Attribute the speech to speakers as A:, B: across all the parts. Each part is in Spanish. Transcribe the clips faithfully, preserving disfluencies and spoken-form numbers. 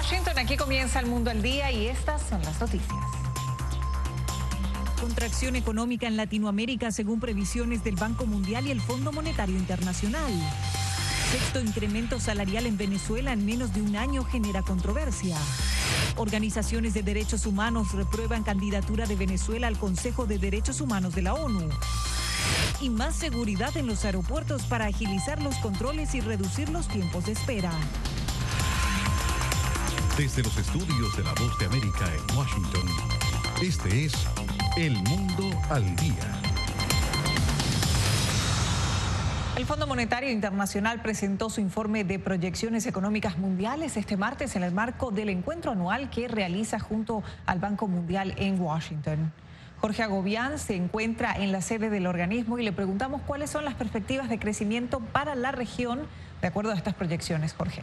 A: Washington, aquí comienza El Mundo al Día y estas son las noticias.
B: Contracción económica en Latinoamérica según previsiones del Banco Mundial y el Fondo Monetario Internacional. Sexto incremento salarial en Venezuela en menos de un año genera controversia. Organizaciones de derechos humanos reprueban candidatura de Venezuela al Consejo de Derechos Humanos de la ONU. Y más seguridad en los aeropuertos para agilizar los controles y reducir los tiempos de espera.
C: Desde los estudios de La Voz de América en Washington, este es El Mundo al Día.
A: El Fondo Monetario Internacional presentó su informe de proyecciones económicas mundiales este martes en el marco del encuentro anual que realiza junto al Banco Mundial en Washington. Jorge Agobián se encuentra en la sede del organismo y le preguntamos cuáles son las perspectivas de crecimiento para la región de acuerdo a estas proyecciones. Jorge.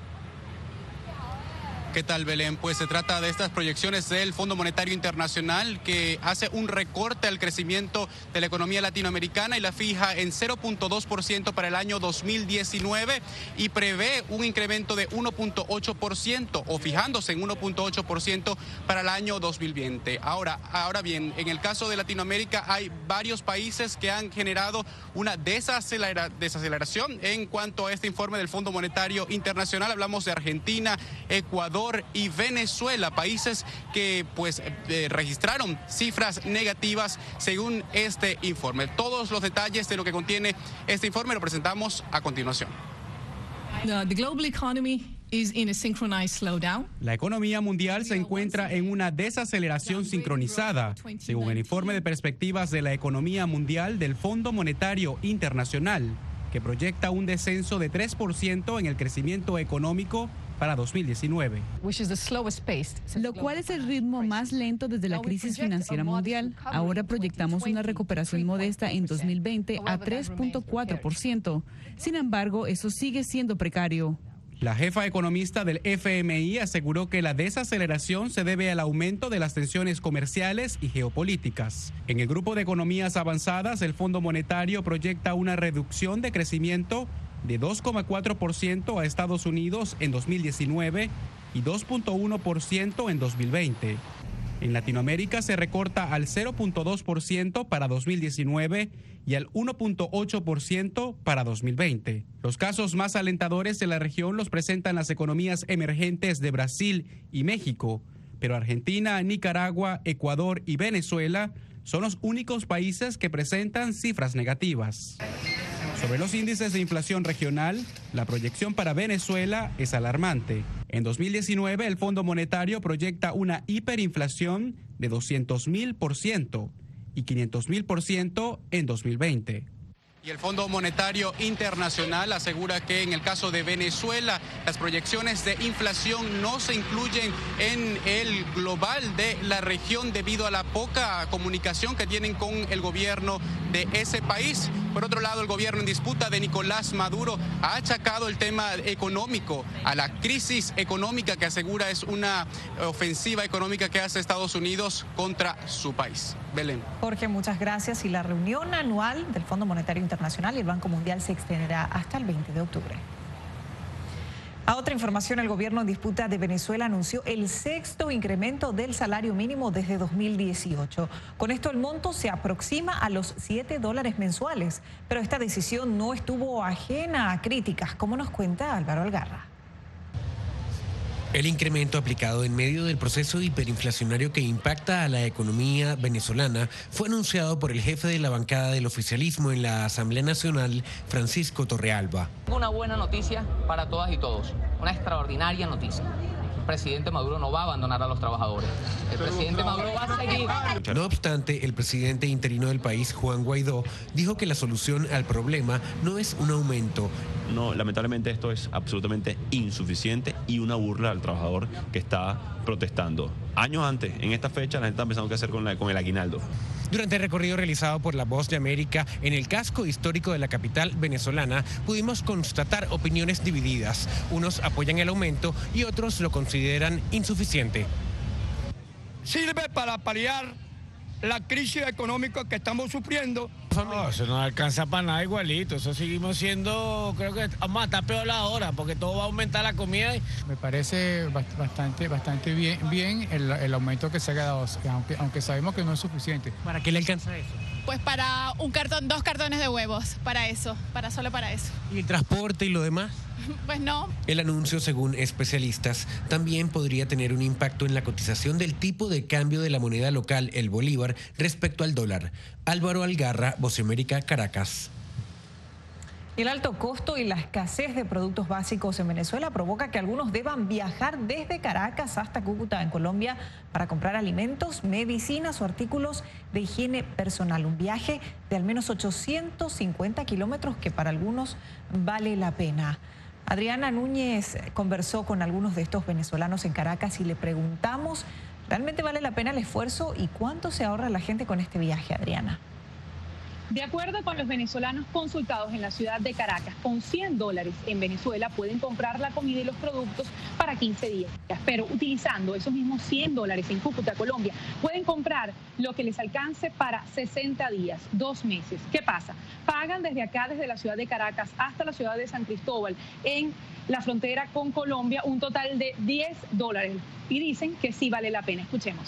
D: ¿Qué tal, Belén? Pues se trata de estas proyecciones del Fondo Monetario Internacional que hace un recorte al crecimiento de la economía latinoamericana y la fija en cero punto dos por ciento para el año dos mil diecinueve y prevé un incremento de uno punto ocho por ciento o fijándose en uno punto ocho por ciento para el año dos mil veinte. Ahora, ahora bien, en el caso de Latinoamérica hay varios países que han generado una desacelera, desaceleración en cuanto a este informe del Fondo Monetario Internacional. Hablamos de Argentina, Ecuador y Venezuela, países que pues eh, registraron cifras negativas según este informe. Todos los detalles de lo que contiene este informe lo presentamos a continuación.
E: The, the global economy is in a synchronized slowdown.
F: La economía mundial se encuentra en una desaceleración sincronizada, según el informe de perspectivas de la economía mundial del Fondo Monetario Internacional, que proyecta un descenso de tres por ciento en el crecimiento económico para dos mil diecinueve.
G: Lo cual es el ritmo más lento desde la crisis financiera mundial. Ahora proyectamos una recuperación modesta en dos mil veinte a tres punto cuatro por ciento. Sin embargo, eso sigue siendo precario.
F: La jefa economista del F M I aseguró que la desaceleración se debe al aumento de las tensiones comerciales y geopolíticas. En el grupo de economías avanzadas, el Fondo Monetario proyecta una reducción de crecimiento de dos coma cuatro por ciento a Estados Unidos en dos mil diecinueve y dos punto uno por ciento en dos mil veinte. En Latinoamérica se recorta al cero punto dos por ciento para dos mil diecinueve y al uno punto ocho por ciento para dos mil veinte. Los casos más alentadores de la región los presentan las economías emergentes de Brasil y México, pero Argentina, Nicaragua, Ecuador y Venezuela son los únicos países que presentan cifras negativas. Sobre los índices de inflación regional, la proyección para Venezuela es alarmante. En dos mil diecinueve, el Fondo Monetario proyecta una hiperinflación de doscientos mil por ciento y quinientos mil por ciento en dos mil veinte.
D: Y el Fondo Monetario Internacional asegura que en el caso de Venezuela, las proyecciones de inflación no se incluyen en el global de la región debido a la poca comunicación que tienen con el gobierno de ese país. Por otro lado, el gobierno en disputa de Nicolás Maduro ha achacado el tema económico a la crisis económica que asegura es una ofensiva económica que hace Estados Unidos contra su país. Belén.
A: Jorge, muchas gracias. Y la reunión anual del Fondo Monetario Internacional y el Banco Mundial se extenderá hasta el veinte de octubre. A otra información, el gobierno en disputa de Venezuela anunció el sexto incremento del salario mínimo desde dos mil dieciocho. Con esto el monto se aproxima a los siete dólares mensuales, pero esta decisión no estuvo ajena a críticas, como nos cuenta Álvaro Algarra.
H: El incremento aplicado en medio del proceso hiperinflacionario que impacta a la economía venezolana fue anunciado por el jefe de la bancada del oficialismo en la Asamblea Nacional, Francisco Torrealba.
I: Una buena noticia para todas y todos, una extraordinaria noticia. El presidente Maduro no va a abandonar a los trabajadores. El presidente Maduro va a seguir.
H: No obstante, el presidente interino del país, Juan Guaidó, dijo que la solución al problema no es un aumento.
J: No, lamentablemente esto es absolutamente insuficiente y una burla al trabajador que está protestando. Años antes, en esta fecha, la gente está pensando qué hacer con, la, con el aguinaldo.
H: Durante el recorrido realizado por La Voz de América en el casco histórico de la capital venezolana, pudimos constatar opiniones divididas. Unos apoyan el aumento y otros lo consideran insuficiente.
K: Sirve para paliar la crisis económica que estamos sufriendo, No, eso no alcanza para nada igualito, eso seguimos siendo, creo que vamos a estar peor ahora, porque todo va a aumentar la comida. Y...
L: Me parece bastante, bastante bien, bien el, el aumento que se ha dado, aunque, aunque sabemos que no es suficiente.
H: ¿Para qué le alcanza eso?
M: Pues para un cartón, dos cartones de huevos, para eso, para solo para eso.
H: ¿Y el transporte y lo demás?
M: Pues no.
H: El anuncio, según especialistas, también podría tener un impacto en la cotización del tipo de cambio de la moneda local, el bolívar, respecto al dólar. Álvaro Algarra, Voz de América, Caracas.
A: El alto costo y la escasez de productos básicos en Venezuela provoca que algunos deban viajar desde Caracas hasta Cúcuta, en Colombia, para comprar alimentos, medicinas o artículos de higiene personal. Un viaje de al menos ochocientos cincuenta kilómetros que para algunos vale la pena. Adriana Núñez conversó con algunos de estos venezolanos en Caracas y le preguntamos, ¿realmente vale la pena el esfuerzo y cuánto se ahorra la gente con este viaje, Adriana?
N: De acuerdo con los venezolanos consultados en la ciudad de Caracas, con cien dólares en Venezuela pueden comprar la comida y los productos para quince días. Pero utilizando esos mismos cien dólares en Cúcuta, Colombia, pueden comprar lo que les alcance para sesenta días, dos meses. ¿Qué pasa? Pagan desde acá, desde la ciudad de Caracas hasta la ciudad de San Cristóbal, en la frontera con Colombia, un total de diez dólares. Y dicen que sí vale la pena. Escuchemos.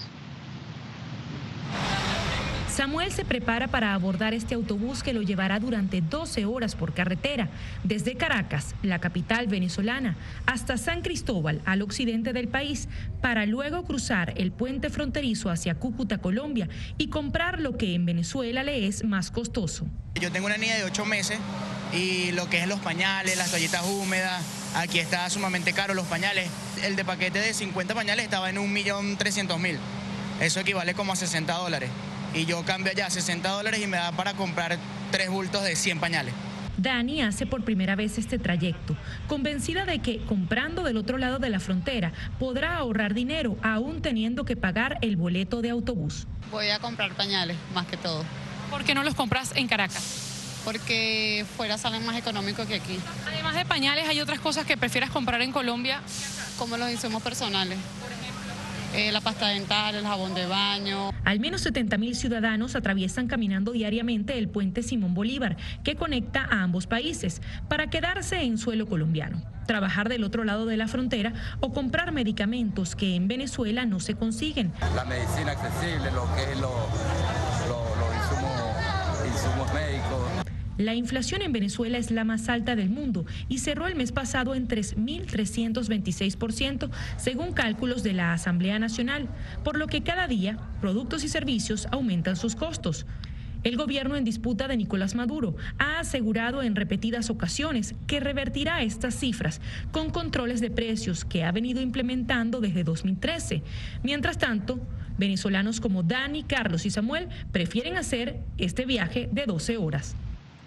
O: Samuel se prepara para abordar este autobús que lo llevará durante doce horas por carretera, desde Caracas, la capital venezolana, hasta San Cristóbal, al occidente del país, para luego cruzar el puente fronterizo hacia Cúcuta, Colombia, y comprar lo que en Venezuela le es más costoso.
P: Yo tengo una niña de ocho meses y lo que es los pañales, las toallitas húmedas, aquí está sumamente caro los pañales. El de paquete de cincuenta pañales estaba en un millón trescientos mil. Eso equivale como a sesenta dólares. Y yo cambio allá sesenta dólares y me da para comprar tres bultos de cien pañales.
O: Dani hace por primera vez este trayecto, convencida de que comprando del otro lado de la frontera podrá ahorrar dinero, aún teniendo que pagar el boleto de autobús.
Q: Voy a comprar pañales, más que todo.
M: ¿Por qué no los compras en Caracas?
Q: Porque fuera salen más económicos que aquí.
M: Además de pañales, ¿hay otras cosas que prefieras comprar en Colombia?
Q: Como los insumos personales. Eh, la pasta dental, el jabón de baño.
O: Al menos setenta mil ciudadanos atraviesan caminando diariamente el puente Simón Bolívar, que conecta a ambos países, para quedarse en suelo colombiano, trabajar del otro lado de la frontera o comprar medicamentos que en Venezuela no se consiguen.
R: La medicina accesible, lo que es los lo, lo insumos, insumos médicos.
O: La inflación en Venezuela es la más alta del mundo y cerró el mes pasado en tres mil trescientos veintiséis por ciento, según cálculos de la Asamblea Nacional, por lo que cada día productos y servicios aumentan sus costos. El gobierno en disputa de Nicolás Maduro ha asegurado en repetidas ocasiones que revertirá estas cifras con controles de precios que ha venido implementando desde dos mil trece. Mientras tanto, venezolanos como Dani, Carlos y Samuel prefieren hacer este viaje de doce horas.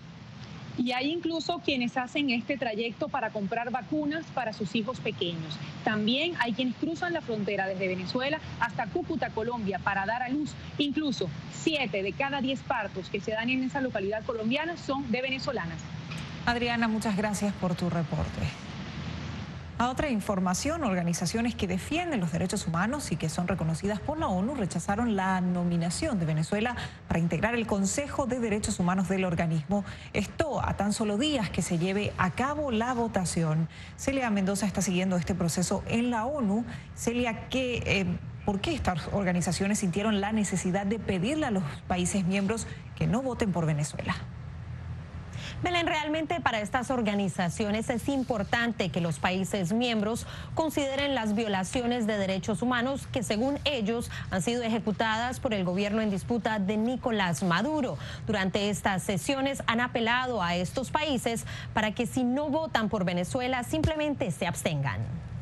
N: Y hay incluso quienes hacen este trayecto para comprar vacunas para sus hijos pequeños. También hay quienes cruzan la frontera desde Venezuela hasta Cúcuta, Colombia, para dar a luz. Incluso siete de cada diez partos que se dan en esa localidad colombiana son de venezolanas.
A: Adriana, muchas gracias por tu reporte. A otra información, organizaciones que defienden los derechos humanos y que son reconocidas por la ONU rechazaron la nominación de Venezuela para integrar el Consejo de Derechos Humanos del organismo. Esto a tan solo días que se lleve a cabo la votación. Celia Mendoza está siguiendo este proceso en la ONU. Celia, ¿qué, eh, ¿por qué estas organizaciones sintieron la necesidad de pedirle a los países miembros que no voten por Venezuela?
S: Belén, realmente para estas organizaciones es importante que los países miembros consideren las violaciones de derechos humanos que según ellos han sido ejecutadas por el gobierno en disputa de Nicolás Maduro. Durante estas sesiones han apelado a estos países para que si no votan por Venezuela simplemente se abstengan.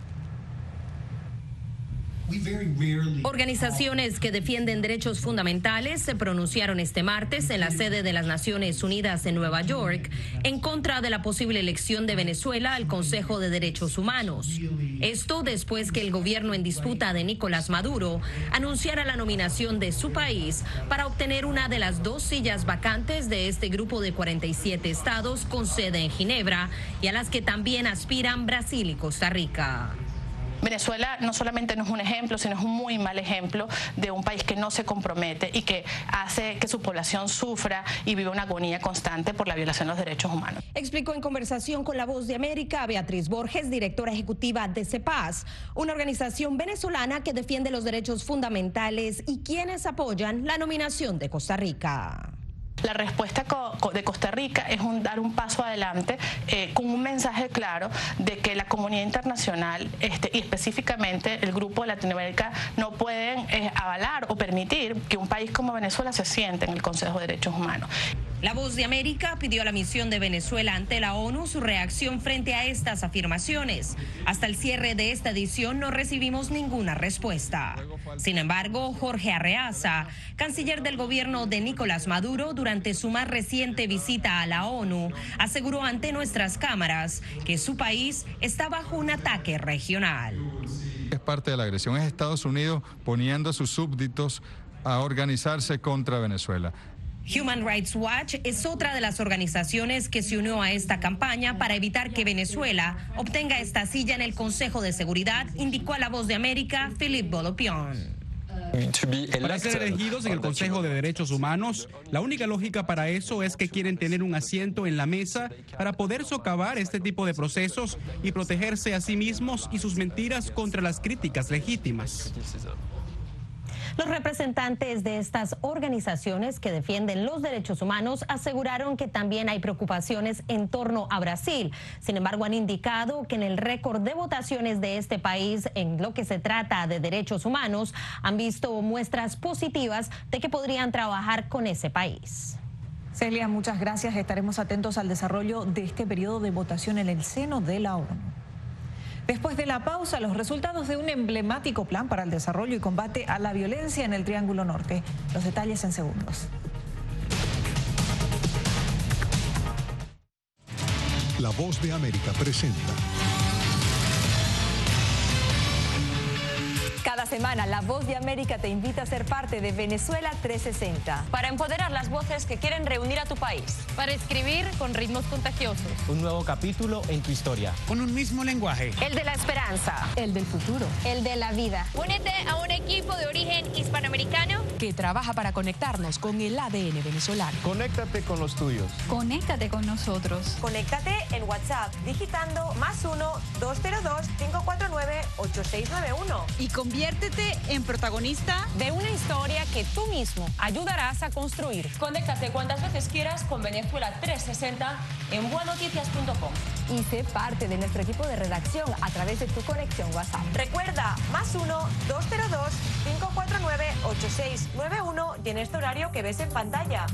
T: Organizaciones que defienden derechos fundamentales se pronunciaron este martes en la sede de las Naciones Unidas en Nueva York en contra de la posible elección de Venezuela al Consejo de Derechos Humanos. Esto después que el gobierno en disputa de Nicolás Maduro anunciara la nominación de su país para obtener una de las dos sillas vacantes de este grupo de cuarenta y siete estados con sede en Ginebra y a las que también aspiran Brasil y Costa Rica.
U: Venezuela no solamente no es un ejemplo, sino es un muy mal ejemplo de un país que no se compromete y que hace que su población sufra y vive una agonía constante por la violación de los derechos humanos.
S: Explicó en conversación con La Voz de América Beatriz Borges, directora ejecutiva de CEPAZ, una organización venezolana que defiende los derechos fundamentales y quienes apoyan la nominación de Costa Rica.
U: La respuesta de Costa Rica es un, dar un paso adelante eh, con un mensaje claro de que la comunidad internacional este, y específicamente el Grupo de Latinoamérica no pueden eh, avalar o permitir que un país como Venezuela se siente en el Consejo de Derechos Humanos.
T: La Voz de América pidió a la misión de Venezuela ante la ONU su reacción frente a estas afirmaciones. Hasta el cierre de esta edición no recibimos ninguna respuesta. Sin embargo, Jorge Arreaza, canciller del gobierno de Nicolás Maduro, durante su más reciente visita a la ONU, aseguró ante nuestras cámaras que su país está bajo un ataque regional.
V: Es parte de la agresión, es Estados Unidos poniendo a sus súbditos a organizarse contra Venezuela.
T: Human Rights Watch es otra de las organizaciones que se unió a esta campaña para evitar que Venezuela obtenga esta silla en el Consejo de Seguridad, indicó a La Voz de América Philippe Bolopion.
F: Para ser elegidos en el Consejo de Derechos Humanos, la única lógica para eso es que quieren tener un asiento en la mesa para poder socavar este tipo de procesos y protegerse a sí mismos y sus mentiras contra las críticas legítimas.
S: Los representantes de estas organizaciones que defienden los derechos humanos aseguraron que también hay preocupaciones en torno a Brasil. Sin embargo, han indicado que en el récord de votaciones de este país en lo que se trata de derechos humanos, han visto muestras positivas de que podrían trabajar con ese país.
A: Celia, muchas gracias. Estaremos atentos al desarrollo de este periodo de votación en el seno de la ONU. Después de la pausa, los resultados de un emblemático plan para el desarrollo y combate a la violencia en el Triángulo Norte. Los detalles en segundos.
C: La Voz de América presenta.
W: Cada semana, La Voz de América te invita a ser parte de Venezuela trescientos sesenta.
X: Para empoderar las voces que quieren reunir a tu país.
W: Para escribir con ritmos contagiosos.
Y: Un nuevo capítulo en tu historia.
K: Con un mismo lenguaje.
W: El de la esperanza. El del futuro.
X: El de la vida.
W: Únete a un equipo de origen hispanoamericano
B: que trabaja para conectarnos con el A D N venezolano.
Y: Conéctate con los tuyos.
W: Conéctate con nosotros.
X: Conéctate en WhatsApp digitando más uno, dos cero dos, cinco cuatro nueve, ocho seis nueve uno.
W: Y conviértete en protagonista
X: de una historia que tú mismo ayudarás a construir.
W: Conéctate cuantas veces quieras con Venezuela trescientos sesenta en buenoticias punto com.
X: Y sé parte de nuestro equipo de redacción a través de tu conexión WhatsApp. Recuerda, más uno, dos cero dos, cinco cuatro nueve, ocho seis nueve uno y en este horario que ves en pantalla.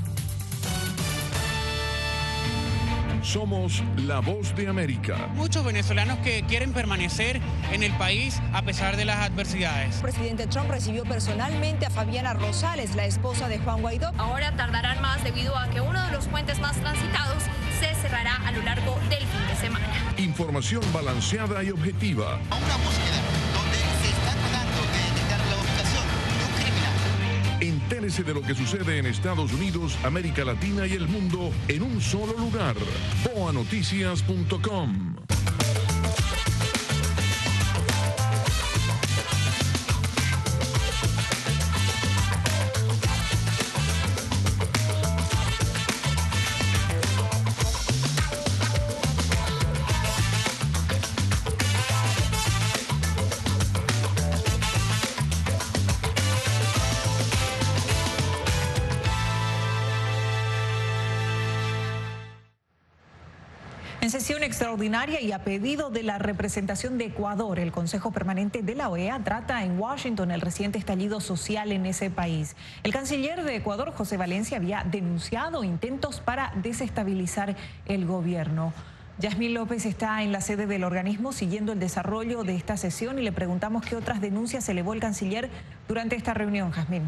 C: Somos La Voz de América.
K: Muchos venezolanos que quieren permanecer en el país a pesar de las adversidades.
W: El presidente Trump recibió personalmente a Fabiana Rosales, la esposa de Juan Guaidó.
X: Ahora tardarán más debido a que uno de los puentes más transitados se cerrará a lo largo del fin de semana.
C: Información balanceada y objetiva.
Z: A una búsqueda donde se está tratando de detectar la ubicación de un criminal.
C: Entérese de lo que sucede en Estados Unidos, América Latina y el mundo en un solo lugar. boa noticias punto com.
A: En sesión extraordinaria y a pedido de la representación de Ecuador, el Consejo Permanente de la O E A trata en Washington el reciente estallido social en ese país. El canciller de Ecuador, José Valencia, había denunciado intentos para desestabilizar el gobierno. Yasmín López está en la sede del organismo siguiendo el desarrollo de esta sesión y le preguntamos qué otras denuncias elevó el canciller durante esta reunión. Yasmín.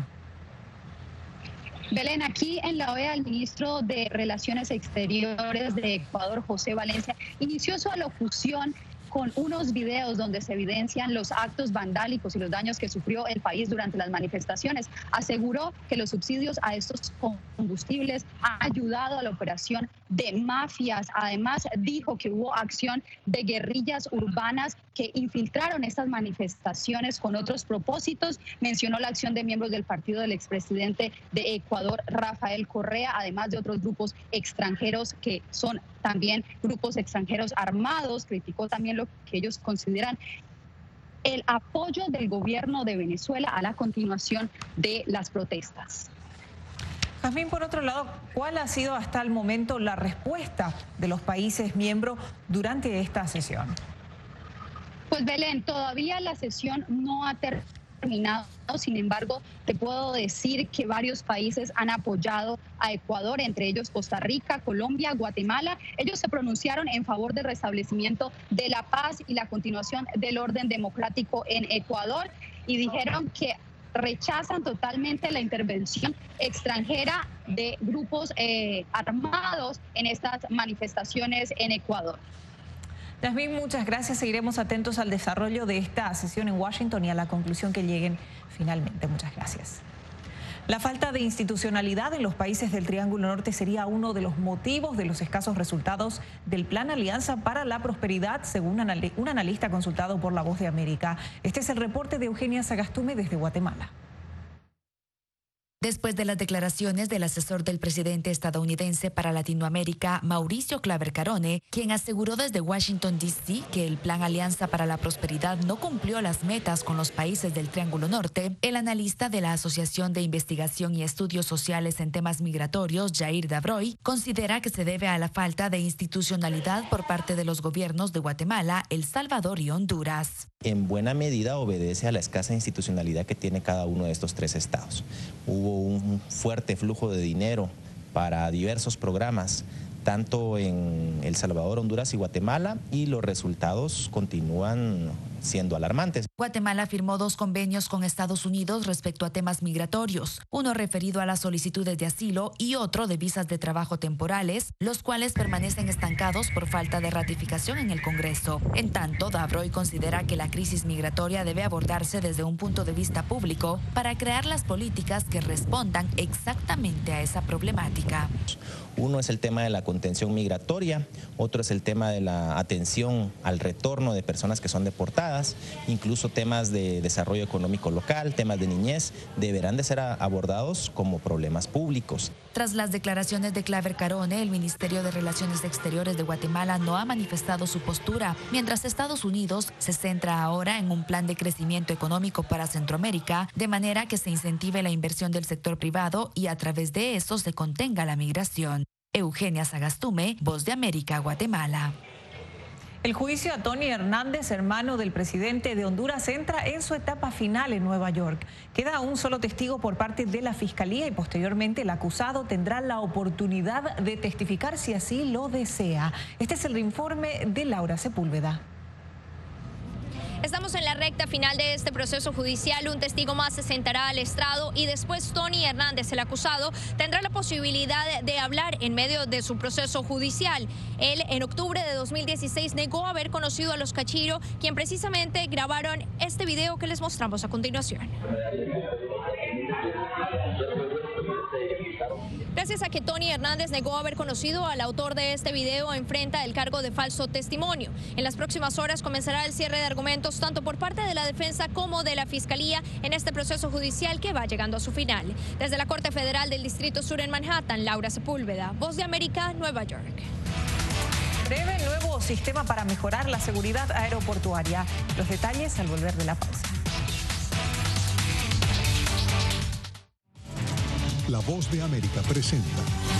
N: Belén, aquí en la O E A, el ministro de Relaciones Exteriores de Ecuador, José Valencia, inició su alocución con unos videos donde se evidencian los actos vandálicos y los daños que sufrió el país durante las manifestaciones. Aseguró que los subsidios a estos combustibles han ayudado a la operación de mafias. Además, dijo que hubo acción de guerrillas urbanas que infiltraron estas manifestaciones con otros propósitos. Mencionó la acción de miembros del partido del expresidente de Ecuador, Rafael Correa, además de otros grupos extranjeros que son también grupos extranjeros armados. Criticó también lo que ellos consideran el apoyo del gobierno de Venezuela a la continuación de las protestas.
A: Jazmín, por otro lado, ¿cuál ha sido hasta el momento la respuesta de los países miembros durante esta sesión?
N: Pues Belén, todavía la sesión no ha terminado. Sin embargo, te puedo decir que varios países han apoyado a Ecuador, entre ellos Costa Rica, Colombia, Guatemala. Ellos se pronunciaron en favor del restablecimiento de la paz y la continuación del orden democrático en Ecuador y dijeron que rechazan totalmente la intervención extranjera de grupos eh, armados en estas manifestaciones en Ecuador.
A: Jazmín, muchas gracias. Seguiremos atentos al desarrollo de esta sesión en Washington y a la conclusión que lleguen finalmente. Muchas gracias. La falta de institucionalidad en los países del Triángulo Norte sería uno de los motivos de los escasos resultados del Plan Alianza para la Prosperidad, según un analista consultado por La Voz de América. Este es el reporte de Eugenia Sagastume desde Guatemala.
D: Después de las declaraciones del asesor del presidente estadounidense para Latinoamérica, Mauricio Claver Carone, quien aseguró desde Washington, D C que el Plan Alianza para la Prosperidad no cumplió las metas con los países del Triángulo Norte, el analista de la Asociación de Investigación y Estudios Sociales en Temas Migratorios, Jair Dabroy, considera que se debe a la falta de institucionalidad por parte de los gobiernos de Guatemala, El Salvador y Honduras.
E: En buena medida obedece a la escasa institucionalidad que tiene cada uno de estos tres estados. Hubo un fuerte flujo de dinero para diversos programas, tanto en El Salvador, Honduras y Guatemala, y los resultados continúan siendo alarmantes.
D: Guatemala firmó dos convenios con Estados Unidos respecto a temas migratorios, uno referido a las solicitudes de asilo y otro de visas de trabajo temporales, los cuales permanecen estancados por falta de ratificación en el Congreso. En tanto, Dabroy considera que la crisis migratoria debe abordarse desde un punto de vista público para crear las políticas que respondan exactamente a esa problemática.
E: Uno es el tema de la contención migratoria, otro es el tema de la atención al retorno de personas que son deportadas, incluso temas de desarrollo económico local, temas de niñez, deberán de ser abordados como problemas públicos.
D: Tras las declaraciones de Claver Carone, el Ministerio de Relaciones Exteriores de Guatemala no ha manifestado su postura, mientras Estados Unidos se centra ahora en un plan de crecimiento económico para Centroamérica, de manera que se incentive la inversión del sector privado y a través de eso se contenga la migración. Eugenia Sagastume, Voz de América, Guatemala.
A: El juicio a Tony Hernández, hermano del presidente de Honduras, entra en su etapa final en Nueva York. Queda un solo testigo por parte de la Fiscalía y posteriormente el acusado tendrá la oportunidad de testificar si así lo desea. Este es el informe de Laura Sepúlveda.
G: Estamos en la recta final de este proceso judicial. Un testigo más se sentará al estrado y después Tony Hernández, el acusado, tendrá la posibilidad de hablar en medio de su proceso judicial. Él, en octubre de dos mil dieciséis, negó haber conocido a los Cachiro, quien precisamente grabaron este video que les mostramos a continuación. Gracias a que Tony Hernández negó haber conocido al autor de este video, enfrenta el cargo de falso testimonio. En las próximas horas comenzará el cierre de argumentos tanto por parte de la defensa como de la Fiscalía en este proceso judicial que va llegando a su final. Desde la Corte Federal del Distrito Sur en Manhattan, Laura Sepúlveda, Voz de América, Nueva York.
A: Prevé el nuevo sistema para mejorar la seguridad aeroportuaria. Los detalles al volver de la pausa.
I: La Voz de América presenta.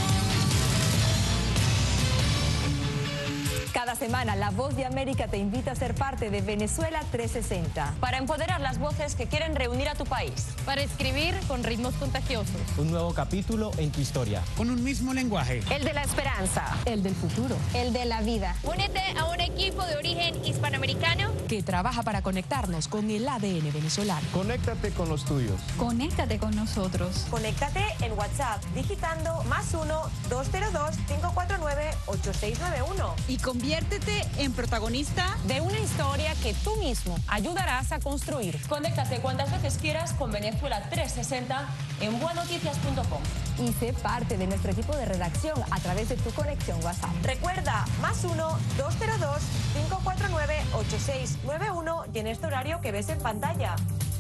X: Cada semana, La Voz de América te invita a ser parte de Venezuela trescientos sesenta.
W: Para empoderar las voces que quieren reunir a tu país. Para escribir con ritmos contagiosos.
Y: Un nuevo capítulo en tu historia.
K: Con un mismo lenguaje.
X: El de la esperanza. El del futuro. El de la vida.
G: Únete a un equipo de origen hispanoamericano
B: que trabaja para conectarnos con el A D N venezolano.
Y: Conéctate con los tuyos.
W: Conéctate con nosotros.
X: Conéctate en WhatsApp digitando más uno, dos cero dos, cinco cuatro nueve, ocho seis nueve uno.
B: Y convierte
X: Conviértete en protagonista de una historia que tú mismo ayudarás a construir.
W: Conéctate cuantas veces quieras con Venezuela trescientos sesenta en buenoticias punto com.
X: Y sé parte de nuestro equipo de redacción a través de tu conexión WhatsApp. Recuerda, más uno, dos cero dos, cinco cuatro nueve, ocho seis nueve uno y en este horario que ves en pantalla.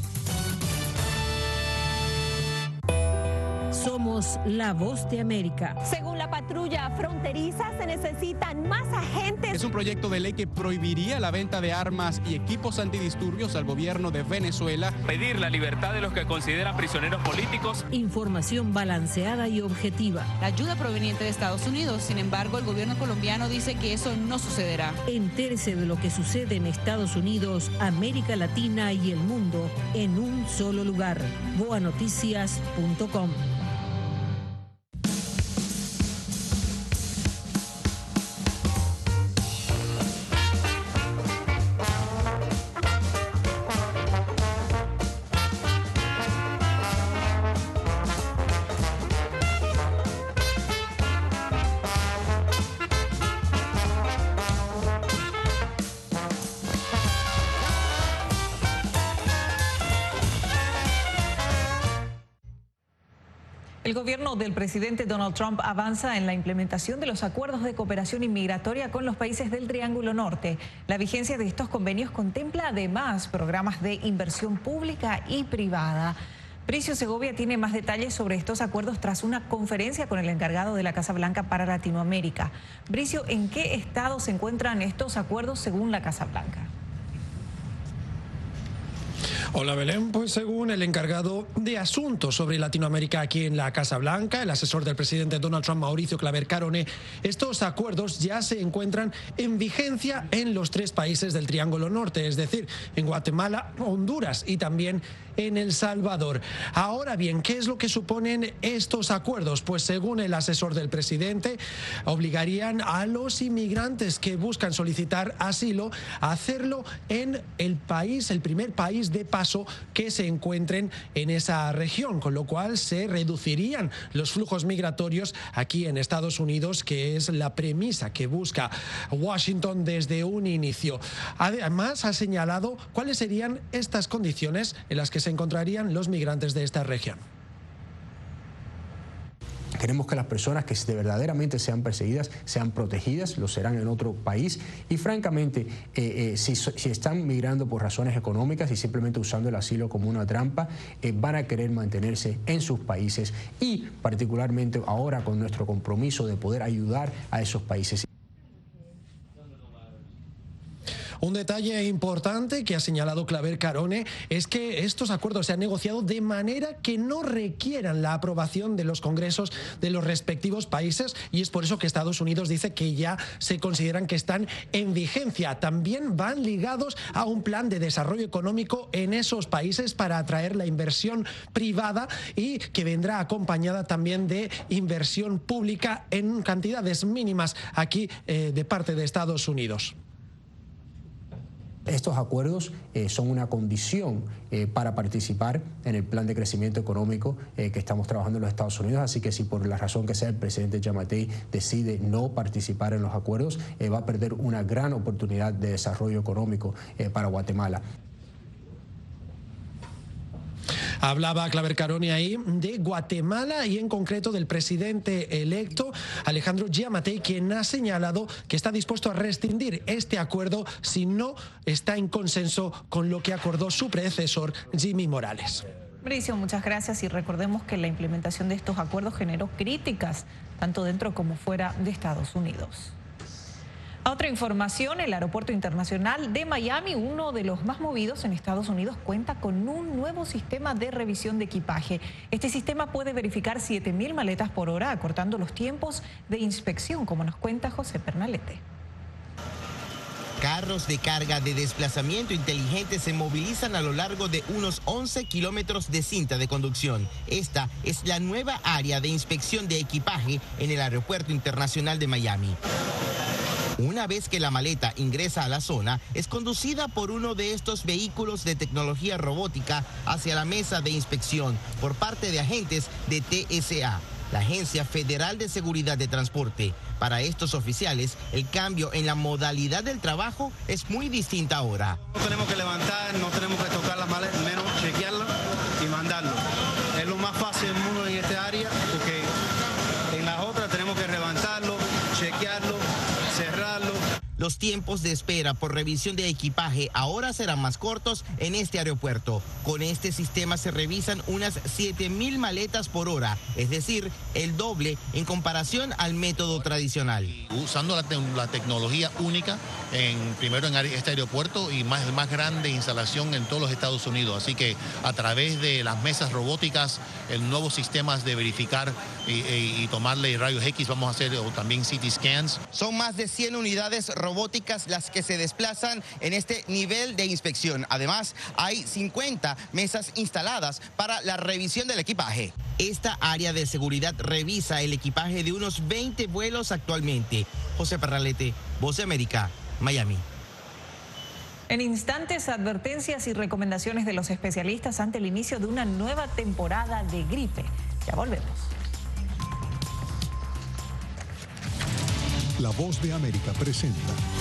B: Somos la voz de América.
X: Según la patrulla fronteriza, se necesitan más agentes.
F: Es un proyecto de ley que prohibiría la venta de armas y equipos antidisturbios al gobierno de Venezuela.
H: Pedir la libertad de los que consideran prisioneros políticos.
B: Información balanceada y objetiva.
X: La ayuda proveniente de Estados Unidos, sin embargo, el gobierno colombiano dice que eso no sucederá.
B: Entérese de lo que sucede en Estados Unidos, América Latina y el mundo en un solo lugar. boa noticias punto com.
A: El gobierno del presidente Donald Trump avanza en la implementación de los acuerdos de cooperación inmigratoria con los países del Triángulo Norte. La vigencia de estos convenios contempla además programas de inversión pública y privada. Bricio Segovia tiene más detalles sobre estos acuerdos tras una conferencia con el encargado de la Casa Blanca para Latinoamérica. Bricio, ¿en qué estado se encuentran estos acuerdos según la Casa Blanca?
J: Hola Belén, pues según el encargado de asuntos sobre Latinoamérica aquí en la Casa Blanca, el asesor del presidente Donald Trump, Mauricio Claver Carone, estos acuerdos ya se encuentran en vigencia en los tres países del Triángulo Norte, es decir, en Guatemala, Honduras y también en El Salvador. Ahora bien, ¿qué es lo que suponen estos acuerdos? Pues según el asesor del presidente, obligarían a los inmigrantes que buscan solicitar asilo a hacerlo en el país, el primer país de paso que se encuentren en esa región, con lo cual se reducirían los flujos migratorios aquí en Estados Unidos, que es la premisa que busca Washington desde un inicio. Además, ha señalado cuáles serían estas condiciones en las que se encontrarían los migrantes de esta región.
L: Queremos que las personas que de verdaderamente sean perseguidas sean protegidas, lo serán en otro país y francamente eh, eh, si, si están migrando por razones económicas y simplemente usando el asilo como una trampa, eh, van a querer mantenerse en sus países y particularmente ahora con nuestro compromiso de poder ayudar a esos países.
J: Un detalle importante que ha señalado Claver Carone es que estos acuerdos se han negociado de manera que no requieran la aprobación de los congresos de los respectivos países y es por eso que Estados Unidos dice que ya se consideran que están en vigencia. También van ligados a un plan de desarrollo económico en esos países para atraer la inversión privada y que vendrá acompañada también de inversión pública en cantidades mínimas aquí eh, de parte de Estados Unidos.
L: Estos acuerdos eh, son una condición eh, para participar en el plan de crecimiento económico eh, que estamos trabajando en los Estados Unidos, así que si por la razón que sea el presidente Giammattei decide no participar en los acuerdos, eh, va a perder una gran oportunidad de desarrollo económico eh, para Guatemala.
J: Hablaba Claver Carone ahí de Guatemala y en concreto del presidente electo Alejandro Giammattei, quien ha señalado que está dispuesto a rescindir este acuerdo si no está en consenso con lo que acordó su predecesor Jimmy Morales.
A: Bricio, muchas gracias y recordemos que la implementación de estos acuerdos generó críticas tanto dentro como fuera de Estados Unidos. A otra información, el Aeropuerto Internacional de Miami, uno de los más movidos en Estados Unidos, cuenta con un nuevo sistema de revisión de equipaje. Este sistema puede verificar siete mil maletas por hora, acortando los tiempos de inspección, como nos cuenta José Pernalete.
M: Carros de carga de desplazamiento inteligente se movilizan a lo largo de unos once kilómetros de cinta de conducción. Esta es la nueva área de inspección de equipaje en el Aeropuerto Internacional de Miami. Una vez que la maleta ingresa a la zona, es conducida por uno de estos vehículos de tecnología robótica hacia la mesa de inspección por parte de agentes de T S A. la Agencia Federal de Seguridad de Transporte. Para estos oficiales, el cambio en la modalidad del trabajo es muy distinta ahora.
O: No tenemos que levantar, no tenemos que tocar las maletas, menos chequearlas y mandarlo. Es lo más fácil del mundo en esta área, porque en las otras tenemos que levantarlo, chequearlo, cerrarlo.
M: Los tiempos de espera por revisión de equipaje ahora serán más cortos en este aeropuerto. Con este sistema se revisan unas siete mil maletas por hora, es decir, el doble en comparación al método tradicional.
P: Usando la, te la tecnología única, en, primero en este aeropuerto y más, más grande instalación en todos los Estados Unidos. Así que a través de las mesas robóticas, el nuevos sistemas de verificar y, y, y tomarle rayos X, vamos a hacer o también C T scans.
M: Son más de cien unidades robóticas las que se desplazan en este nivel de inspección. Además, hay cincuenta mesas instaladas para la revisión del equipaje. Esta área de seguridad revisa el equipaje de unos veinte vuelos actualmente. José Parralete, Voz de América, Miami.
A: En instantes, advertencias y recomendaciones de los especialistas ante el inicio de una nueva temporada de gripe. Ya volvemos.
I: La Voz de América presenta.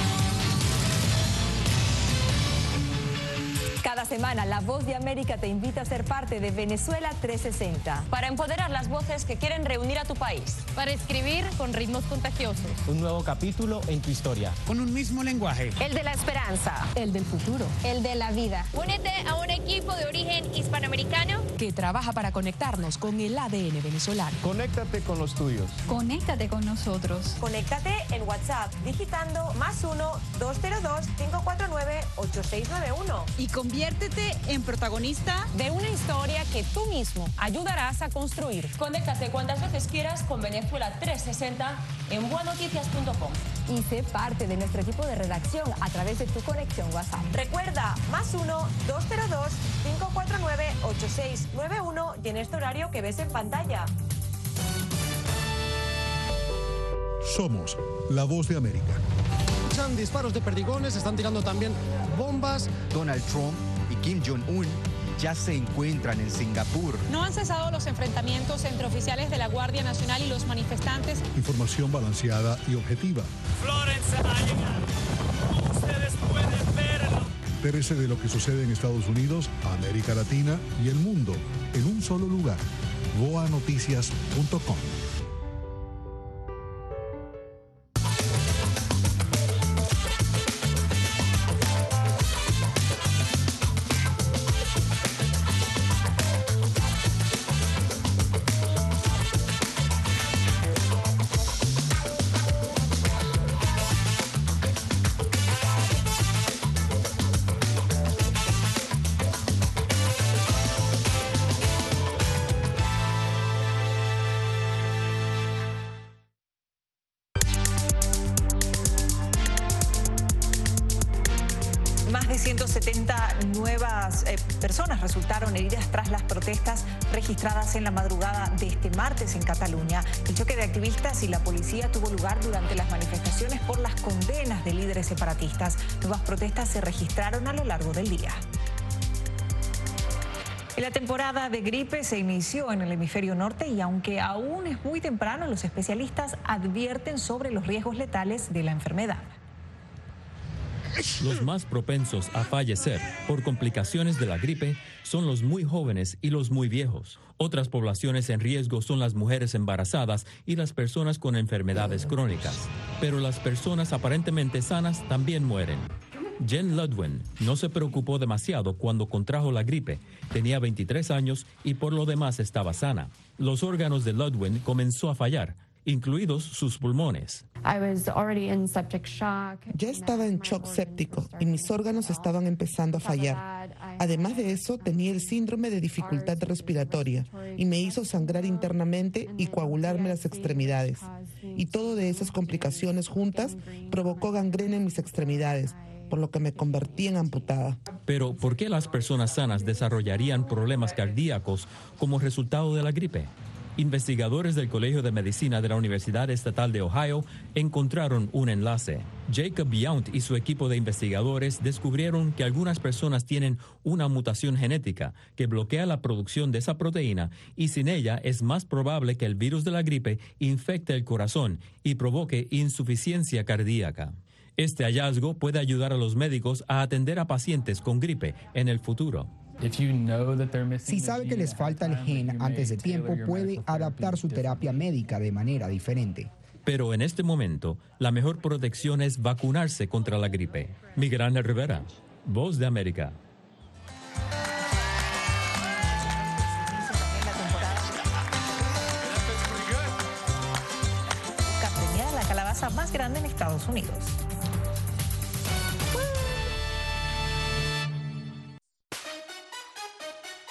X: Cada semana, La Voz de América te invita a ser parte de Venezuela trescientos sesenta.
W: Para empoderar las voces que quieren reunir a tu país.
X: Para escribir con ritmos contagiosos.
Y: Un nuevo capítulo en tu historia.
K: Con un mismo lenguaje.
X: El de la esperanza. El del futuro. El de la vida.
G: Únete a un equipo de origen hispanoamericano
B: que trabaja para conectarnos con el A D N venezolano.
Y: Conéctate con los tuyos.
X: Conéctate con nosotros. Conéctate en WhatsApp digitando más uno, dos cero dos, cinco cuatro nueve, ocho seis nueve uno.
B: Y conviértete en protagonista
X: de una historia que tú mismo ayudarás a construir.
W: Conéctate cuantas veces quieras con Venezuela trescientos sesenta en buenoticias punto com.
X: Y sé parte de nuestro equipo de redacción a través de tu conexión WhatsApp. Recuerda, más uno, dos cero dos, cinco cuatro nueve, ocho seis nueve uno y en este horario que ves en pantalla.
I: Somos La Voz de América.
J: Escuchan disparos de perdigones, están tirando también bombas.
Q: Donald Trump y Kim Jong-un ya se encuentran en Singapur.
N: No han cesado los enfrentamientos entre oficiales de la Guardia Nacional y los manifestantes.
I: Información balanceada y objetiva.
R: Florence ha llegado. Ustedes pueden verlo.
I: Entérese de lo que sucede en Estados Unidos, América Latina y el mundo en un solo lugar. voa noticias punto com.
A: Más de ciento setenta nuevas eh, personas resultaron heridas tras las protestas registradas en la madrugada de este martes en Cataluña. El choque de activistas y la policía tuvo lugar durante las manifestaciones por las condenas de líderes separatistas. Nuevas protestas se registraron a lo largo del día. La temporada de gripe se inició en el hemisferio norte y aunque aún es muy temprano, los especialistas advierten sobre los riesgos letales de la enfermedad.
U: Los más propensos a fallecer por complicaciones de la gripe son los muy jóvenes y los muy viejos. Otras poblaciones en riesgo son las mujeres embarazadas y las personas con enfermedades crónicas. Pero las personas aparentemente sanas también mueren. Jen Ludwin no se preocupó demasiado cuando contrajo la gripe. Tenía veintitrés años y por lo demás estaba sana. Los órganos de Ludwin comenzó a fallar, incluidos sus pulmones.
V: Ya estaba en shock séptico y mis órganos estaban empezando a fallar. Además de eso, tenía el síndrome de dificultad respiratoria y me hizo sangrar internamente y coagularme las extremidades. Y todo de esas complicaciones juntas provocó gangrena en mis extremidades, por lo que me convertí en amputada.
U: Pero, ¿por qué las personas sanas desarrollarían problemas cardíacos como resultado de la gripe? Investigadores del Colegio de Medicina de la Universidad Estatal de Ohio encontraron un enlace. Jacob Yount y su equipo de investigadores descubrieron que algunas personas tienen una mutación genética que bloquea la producción de esa proteína y sin ella es más probable que el virus de la gripe infecte el corazón y provoque insuficiencia cardíaca. Este hallazgo puede ayudar a los médicos a atender a pacientes con gripe en el futuro.
C: Si sabe que les falta el gen antes de tiempo, puede adaptar su terapia médica de manera diferente.
U: Pero en este momento, la mejor protección es vacunarse contra la gripe. Miguel Ángel Rivera, Voz de América.
A: La calabaza más grande en Estados Unidos.